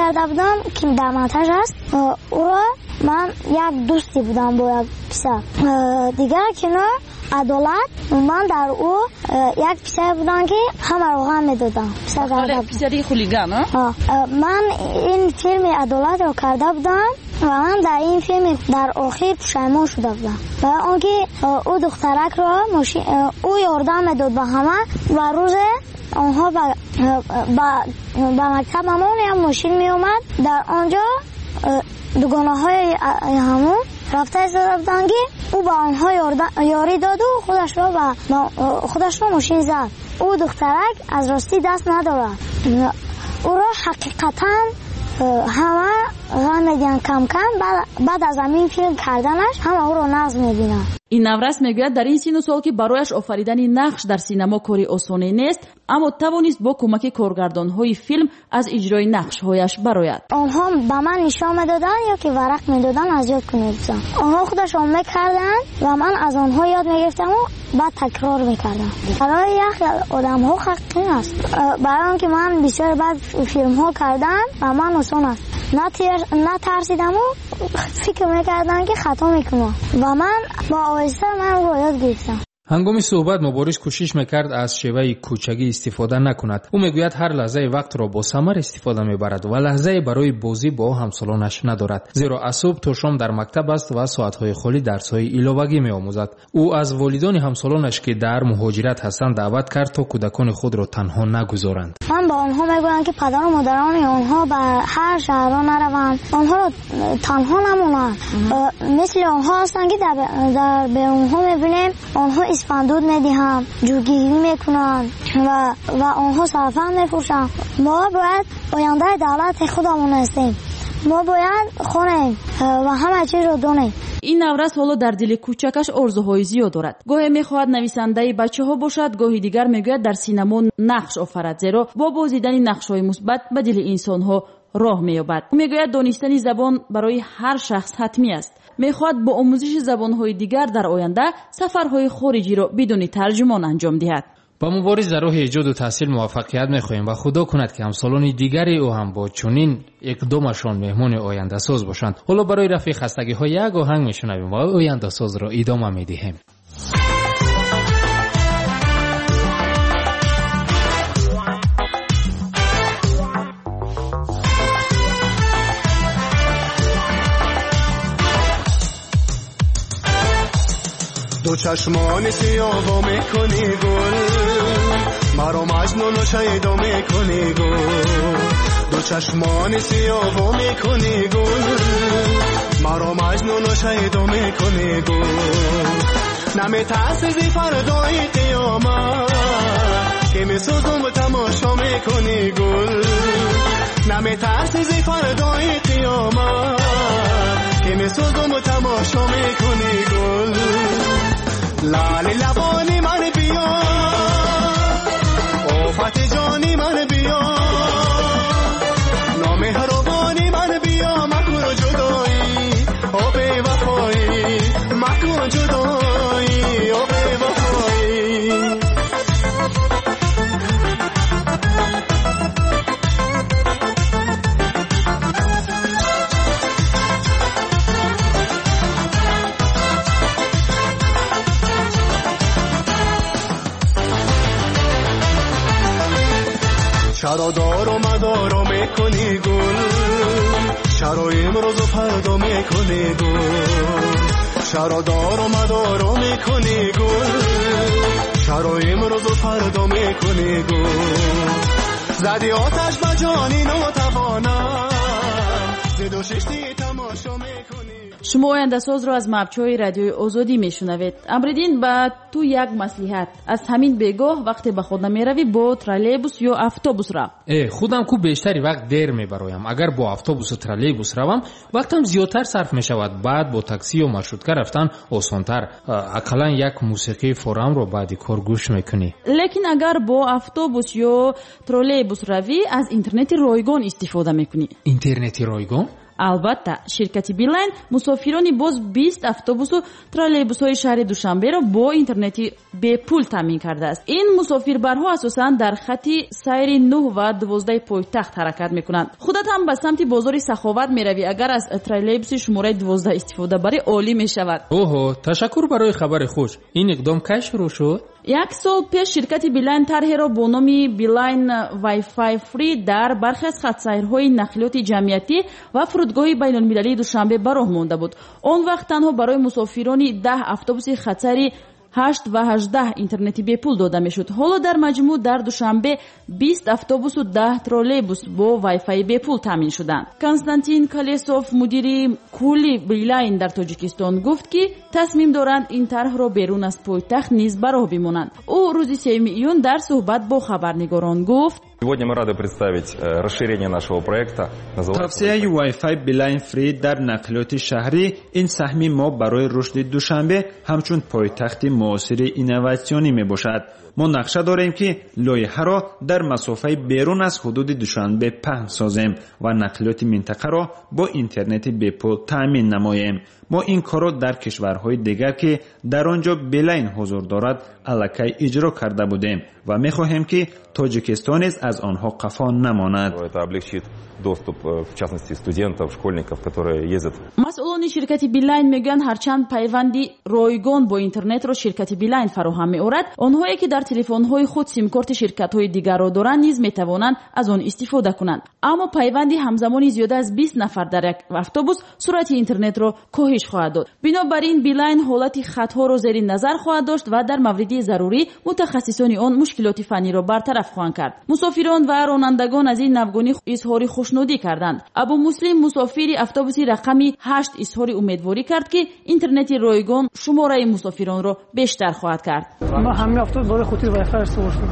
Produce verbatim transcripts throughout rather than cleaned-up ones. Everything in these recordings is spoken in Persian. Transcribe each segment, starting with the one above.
کرده بودم که در منتج است. او را من یک دوستی بودم با یک پسر دیگر کنار عدالت. من در او یک پسر بودم که همه رو هم میدادم. پسری خولیگان. من این فیلم عدالت رو کرده بودم و من در این فیلم در آخر پشیمان شده بودم و آنکه او دخترک را او یاردم میداد به همه و روز آنها به مکتب همون یک ماشین می اومد. در آنجا دوگانه های همون رفته ایستاده بودن که او به آنها یاری داد و خودش را به خودش را ماشین زد. او دخترک از راستی دست ندارد. او را حقیقتا همه غم میدین کم کم بعد از همین فیلم کردنش همه او را نقد میبینن. این نورس میگوید در این سین و سال که برایش آفریدن نقش در سینما کاری آسانی نیست، اما توانست با کمک کارگردان‌های فیلم از اجرای نقش‌هایش برآید. آنها به من نشان میدادن یا که ورق میدادن از یاد کنیدم. آنها خودشون میکردن و من از آنها یاد میگرفتم و بعد تکرار میکردم. برای یک آدم‌ها حقیقی است. برای اینکه من بسیار بعد فیلم‌ها کردم و من آسان است. نه ترسیدم و فکر میکردم که خطا میکنم و من با آهسته من رو یاد گرفتم. هنگام صحبت مبارز کوشش میکرد از شیوه کوچکی استفاده نکند. او میگوید هر لحظه وقت را با ثمر استفاده میبرد و لحظه برای بازی با همسالانش ندارد، زیرا از صبح تا شام در مکتب است و ساعتهای خالی درس‌های علاوه‌ای میآموزد. او از والدان همسالانش که در مهاجرت هستند دعوت کرد تا کودکان خود را تنها نگذارند. من با آنها میگویم که پدر و مادران آنها به هر شهر نروند، آنها را تنها نمانند. مثل آنها هستند که در در بیرونها میبینیم آنها اسفندود میدهند، جوگیری میکنند و و آنها سرفند میفروشند. ما باید آینده دولت خودمون هستیم. ما باید خونیم و همه چیز رو دونیم. این نورس حالا در دل کوچکش آرزوهای زیاد دارد. گاهی میخواهد نویسنده بچه‌ها باشد، گاهی دیگر میگوید در سینما نقش آفرد، زیرا با بازیدن نقش‌های مثبت به دل انسان‌ها راه می‌یابد. میگوید دانستن زبان برای هر شخص حتمی است. میخواهد با آموزش زبان‌های دیگر در آینده سفرهای خارجی را بدون ترجمان انجام دهد. با مبارز در راه ایجاد و تحصیل موفقیت می‌خواهیم و خدا کند که همسالان دیگری او هم با چنین اقدامشان مهمان آینده ساز باشند. حالا برای رفع خستگی‌ها یک آهنگ میشنویم و آینده ساز را ادامه می‌دهیم. دو چشمان سیاه میکنی گل، مرا مجنون و شیدا میکنی گل. دو چشمان سیاه میکنی گل، مرا مجنون و شیدا میکنی گل. نمیترسی فردای قیامت که میسوزم و تماشا میکنی گل. نمیترسی فردای قیامت که میسوزم و تماشا میکنی گل. لالی لبانی من بیا، آفت جانی من بیا، نامهربانی من بیا، مکن جدایی او بی وفایی، مکن جدایی او بی وفایی. چرا دار و مدار و میکنی گل، چرا امروز و فردا میکنی گل. چرا دار و مدار و میکنی گل، چرا امروز و فردا میکنی گل. زدی آتش به جانی ناتوانم، زد و ششتی تماشا میکنی. شما آینده ساز را از مبچه‌های رادیوی آزادی میشنوید. امردین با تو یک مصلحت از همین بگاه وقتی به خود نمیروی با ترالیبوس یا اتوبوس را. ای خودم کو بیشتری وقت دیر میبرایم. اگر با اتوبوس و ترالیبوس روم وقتم زیادتر صرف میشود. بعد با تاکسی و مارشروتکا رفتن آسان‌تر. اقلا یک موسیقی فورم رو بعد کار گوش میکنی. لیکن اگر با اتوبوس یا ترالیبوس روی از اینترنت رایگان استفاده میکنی. اینترنت رایگان؟ албатта ширкати Билайн мусофирони боз бист автобусу троллейбусҳои шаҳри Душанберо бо интернети бепул таъмин кардааст. ин мусофирбарҳо асосан дар хати сайри нӯҳ ва дувоздаҳи пойтахт ҳаракат мекунанд. худат ҳам ба самти бозори Саховат меравӣ, агар аз троллейбуси шумораи дувоздаҳ истифода барӣ олӣ мешавад. оҳо, ташаккур барои хабари хуш. ин иқдом кай шурӯъ шуд? як сол пеш ширкати Билайн тарҳеро бо номи Билайн Wi-Fi Free дар бархе аз хатсайрҳои нақлиёти ҷамъиятӣ ва фурудгоҳи байнулмилалии Душанбе ба роҳ монда буд. он вақт танҳо барои мусофирони даҳ автобуси хатсайри ҳашт ва ҳаждаҳ интернети бепул дода мешуд. ҳоло дар маҷмӯъ дар Душанбе бист автобусу даҳ троллейбус бо Wi-Fi бепул таъмин шуданд. Константин Колесов, мудири кулли Билайн дар Тоҷикистон, гуфт ки тасмим доранд ин тарҳро берун аз пойтахт низ ба роҳ бимонанд. ӯ рӯзи сеюми июн дар суҳбат бо хабарнигорон гуфт: Сегодня мы рады представить расширение нашего проекта. Тавсияи Wi-Fi Билайн Free дар нақлиёти шаҳрӣ ин саҳми мо барои рушди Душанбе ҳамчун пойтахти муосири инноватсионӣ мебошад. мо нақша дорем ки лоиҳаро дар масофаи берун аз ҳудуди Душанбе паҳн созем ва нақлиёти минтақаро бо интернети бепул таъмин намоем. мо ин корро дар кишварҳои дигар ки дар он ҷо Билайн ҳузур дорад аллакай иҷро карда будем ва мехоҳем ки Тоҷикистон низ аз онҳо қафо намонад. Это облегчит доступ, в частности, студентов, школьников, которые ездят. масъулони ширкати Билайн мегӯянд ҳарчанд пайванди ройгон бо интернетро ширкати Билайн фароҳам меорад, онҳое ки дар телефонҳои худ симкорти ширкатҳои дигарро доранд низ метавонанд аз он истифода кунанд. аммо пайванди ҳамзамони зиёда аз бист нафар дар як автобус суръати интернетро коҳиш хоҳад дод. бинобар ин Билайн ҳолати хатҳоро зери назар хоҳад дошт ва дар мавриди зарурӣ мутахассисони он мушкилоти фанниро бартараф хоҳанд кард. мусофирон ва ронандагон аз ин навгунӣ изҳори хушнудӣ карданд. абу муслим, мусофири автобуси рақами ҳашт, изҳори умедворӣ кард ки интернети ройгон шумораи мусофиронро бештар хоҳад кард. ма ҳамин автобус барои худи Wi-Fi истифода шудам.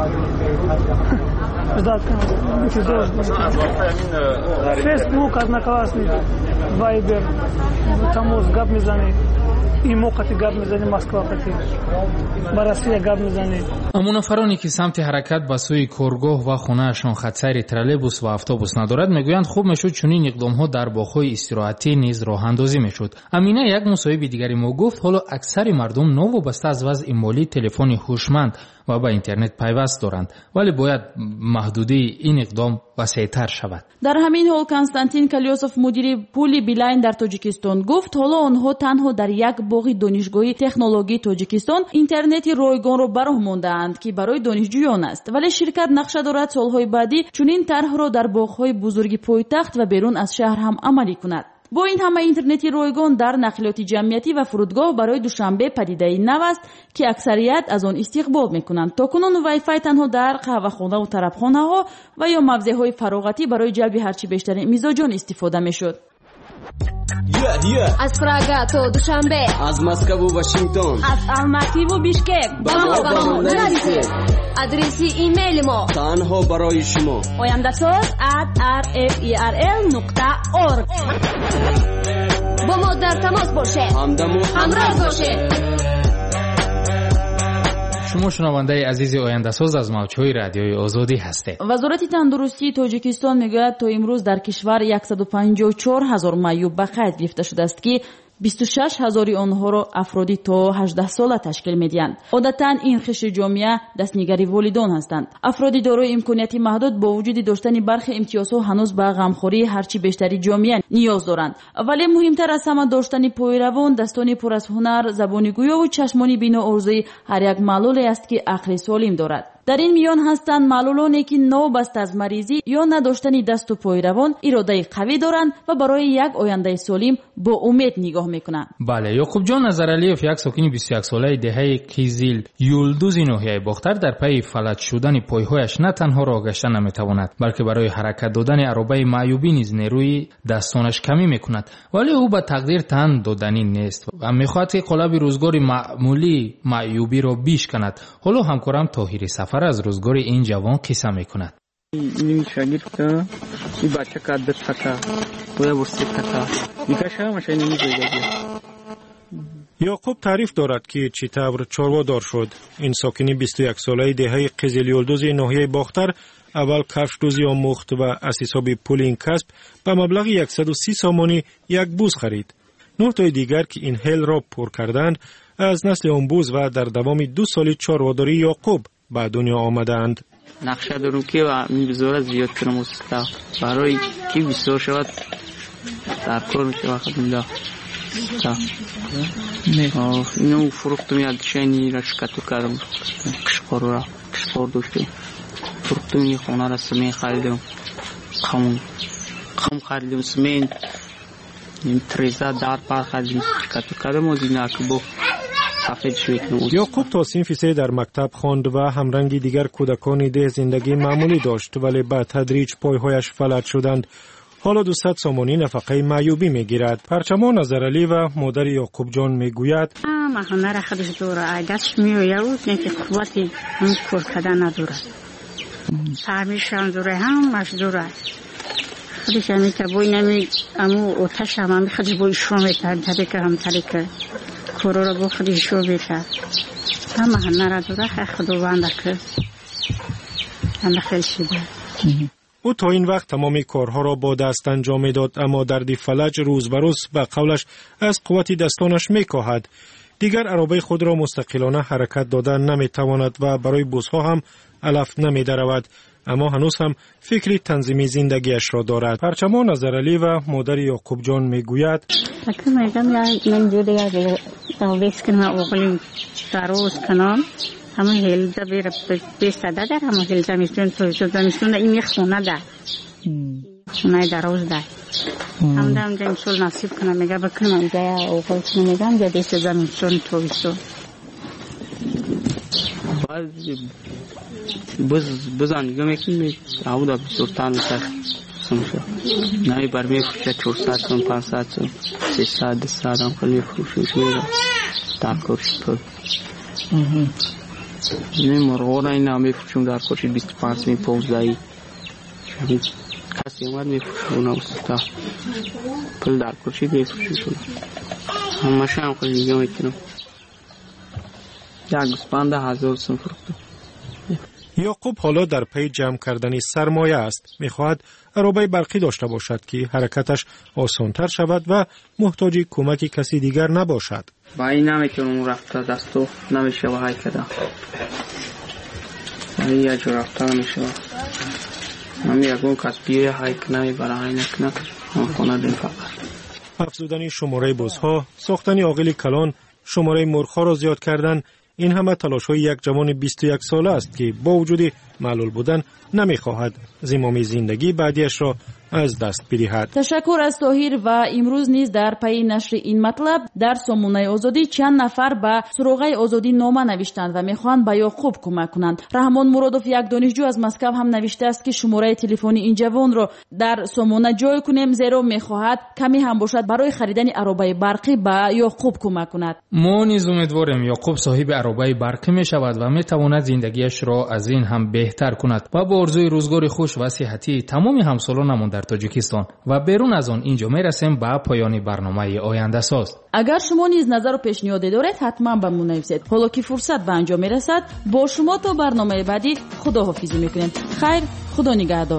Facebook, Одноклассник, Viber, тамоз гап мезанӣ. имо қати гап мезанӣ, Москва қати. ба Россия гап мезанӣ. аммо нафароне ки самти ҳаракат ба сӯи коргоҳ ва хонаашон хатсайри троллейбус ва автобус надорад мегӯянд хуб мешуд чунин иқдомҳо дар боғҳои истироҳатӣ низ роҳандозӣ мешуд. амина як мусоҳиби дигари мо гуфт ҳоло аксари мардум новобаста аз вазъи молӣ телефони ҳушманд ва ба интернет пайваст доранд, вале бояд маҳдудии ин иқдом васеътар шавад. дар ҳамин ҳол Константин Колесов, мудири пули Билайн дар Тоҷикистон, гуфт ҳоло онҳо танҳо дар як боғи донишгоҳи технологии Тоҷикистон интернети ройгонро ба роҳ мондаанд ки барои донишҷӯён аст, вале ширкат нақша дорад солҳои баъдӣ чунин тарҳро дар боғҳои бузурги пойтахт ва берун аз шаҳр ҳам амалӣ кунад. бо ин ҳама интернети ройгон дар нақлиёти ҷамъиятӣ ва фурудгоҳ барои Душанбе падидаи нав аст ки аксарият аз он истиқбол мекунанд. то кунун Wi-Fi танҳо дар қаҳвахонаву тарабхонаҳо ва ё мавзеъҳои фароғатӣ барои ҷалби ҳарчи бештари мизоҷон истифода мешуд. Yeah, yeah. Аз Прага то Душанбе, аз Москву Вашингтон, аз Алмативу Бишкек. Ба мо ба мо нависед. Адреси имейли мо танҳо барои шумо oyandasоз at r f e r l нуқта org. бо мо дар тамос бошед, ҳамдамо ҳамроҳ бошед. шумо шунавандаи азизи ояндасоз аз мавҷҳои радиои озодӣ ҳастед. вазорати тандурустии Тоҷикистон мегӯяд то имрӯз дар кишвар сад و پنجاه و چهار ҳазор маъюб ба қайд гирифта шудааст ки бисту шаш ҳазори онҳоро афроди то ҳаждаҳ сола ташкил медиҳанд. одатан ин хишри ҷомеа дастнигари волидон ҳастанд. афроди дорои имконияти маҳдуд бо вуҷуди доштани бархе имтиёзҳо ҳанӯз ба ғамхории ҳарчи бештари ҷомеа ниёз доранд. вале муҳимтар аз ҳама доштани пойравон,дастони пур аз ҳунар, забони гӯё ва чашмони бино орзуи ҳар як маълуле аст ки ақли солим дорад. дар ин миён ҳастанд маълулоне ки новобаста аз маризӣ ё надоштани дасту пойравон иродаи қавӣ доранд ва барои як ояндаи солим бо умед нигоҳ мекунанд. бале, Ёқубҷон Назаралиев, як сокини бисту як солаи деҳаи Қизил Юлдузи ноҳияи Бохтар, дар пайи фалат шудани пойҳояш на танҳо роҳ гашта наметавонад, балки барои ҳаракат додани аробаи маъюбӣ низ нерӯи дастонаш камӣ мекунад. вале ӯ ба тақдир тан доданӣ нест ва мехоҳад ки қолаби рӯзгори маъмулии маъюбиро бишканад. ҳоло ҳамкорам Тоҳири Сафар аз рӯзгори ин ҷавон қисса мекунад. ин шагирда ин бача кадр така боя бурсит така никаша машина низоида یعقوب تعریف دارد که چطور چاروادار شد. این ساکنی بیست و یک ساله دهه قزلیالدوز ناحیه باختر اول کفش دوزی آموخت و از حساب پول این کسب به مبلغ صد و سی سامانی یک بوز خرید. نه تای دیگر که این حل را پر کردند از نسل آن بوز و در دوام دو سال چاره‌واداری یعقوب به دنیا آمدند. نقشه دارم که و می‌بذاره زیاد کنم استا برای کی بسیار شود در کار میشه وقت میده تا اینو فروختم یاد شنی را شکاتو کردم کشکار را کشکار داشتم فروختم این خونه را سمین خریدم خم خم خریدم سمین این تریزا دار پار خریدم شکاتو کردم از این اکبو یعقوب تا صنف سه در مکتب خواند و همرنگی دیگر کودکان ده زندگی معمولی داشت، ولی به تدریج پایهایش فلج شدند. حالا دویست سامانی نفقه معیوبی میگیرد. پرچما نظرعلی و مادر یعقوب جان میگوید ما هنر خودش دوره عادتش میوید نه که قوتی هم کار کردن ندارد. فهمیشم دوره هم مشدور است. خودش همی که بوی نمی امو اوتش هم همی خودش بوی شروع میترد تبه که هم تلی که کورو را با خودش شروع میترد. همه هنر دوره خیلی خودو بنده که هنده خیلی شده. او تا این وقت تمامی کارها را با دست انجام میداد، اما درد فلج روز به روز به قولش از قوت دستانش میکاهد. دیگر عربه خود را مستقلانه حرکت دادن نمیتواند و برای بوسها هم علف نمیدرود، اما هنوز هم فکری تنظیمی زندگیش را دارد. پرچما نظرعلی و مادر یعقوب جان میگوید اکنون میگم یا من جوده یا داویس کنم اوغلیم داروز کنم همه هلده بیر بیستده در همه هلده میستون تویتو دمیستون این یک خونه در خونه داروز در هم دم دم سول نصیب کنم میگه بکنم جای اوغل کنم میگم جا دیست دمیستون تویتو بز بزن دیگه میکنی عوضا بسرطان میشه سمشه نهی بر میفروشه چهارصد سون پانصد سون سیصد دویست هم کل میفروشه میره در کارش پر این مرغان این هم میفروشم در کارش بیست و پنج می پونزدهی کسی اومد میفروشه اونا استا کل در کارش میفروشه همه شم کل دیگه میکنم یک گسپند هزار سون فروختم. یعقوب حالا در پی جمع کردن سرمایه است. میخواهد عربه برقی داشته باشد که حرکتش آسانتر شود و محتاج کمک کسی دیگر نباشد. با این نمیتونم رفته دستو نمیشه و های کده این یه جو رفته نمیشه من یکون کسبیه های کنه برای های نکنه من خونه دیم فقط. افزودن شماره بزها، ساختن عاقل کلان، شماره مرغ‌ها را زیاد کردن، این همه تلاش های یک جوان بیست و یک ساله است که با وجود معلول بودن نمیخواهد زمام زندگی بعدیش را از دست بدهد. تشکر از طاهر و امروز نیز در پی نشر این مطلب در سامانه آزادی چند نفر به سروغه آزادی نامه نوشتند و میخواهند به یعقوب کمک کنند. رحمان مرادوف یک دانشجو از مسکو هم نوشته است که شماره تلفنی این جوان را در سامانه جای کنیم زیرا میخواهد کمی هم باشد برای خریدن عربه برقی به یعقوب کمک کند. ما نیز امیدواریم یعقوب صاحب عربه برقی میشود و میتواند زندگیش را از این هم بهتر کند و با آرزوی روزگار خوش و صحتی تمام همسالانمان در تاجیکستان و بیرون از آن اینجا میرسیم به پایان برنامه آینده ساز. اگر شما نیز نظر و پیشنهادی دارید حتما به ما نویسید. حالا که فرصت به انجام میرسد با شما تا برنامه بعدی خداحافظی میکنیم. خیر، خدا نگهدار.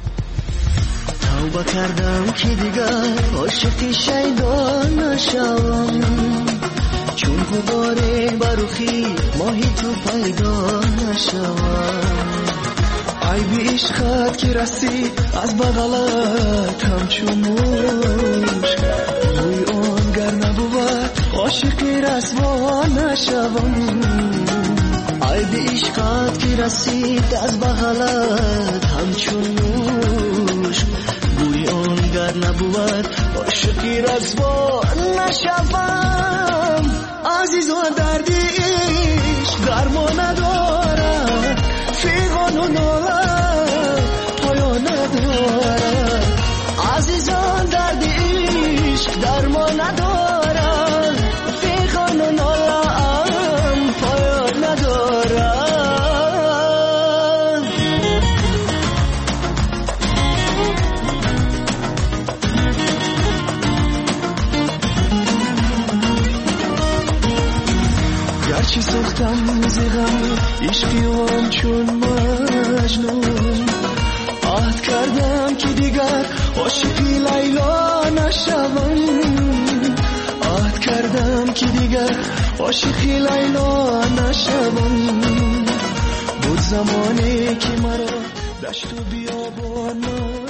توبه کردم که دیگر عاشق شیطان نشوم، چون غبار برخی ماهی تو پیدا نشوم. عیب عشقت که رسید از بغلت همچون موش، روی آن گر نبود عاشقی رسوا نشوم. عیب عشقت که رسید از بغلت همچون موش، روی آن گر نبود عاشقی رسوا نشوم. عزیز و دردی عشق درمان ندارد، فیغان و نالت پایان ندارد. عزیزان درد عشق درمان ندارد، فیغان و نالت پایان ندارد. رفتم ز غم عشقی وام چون مجنون عهد کردم که دیگر عاشقی لیلا نشوم عهد کردم که دیگر عاشقی لیلا نشوم بود زمانی که مرا دشت و بیابان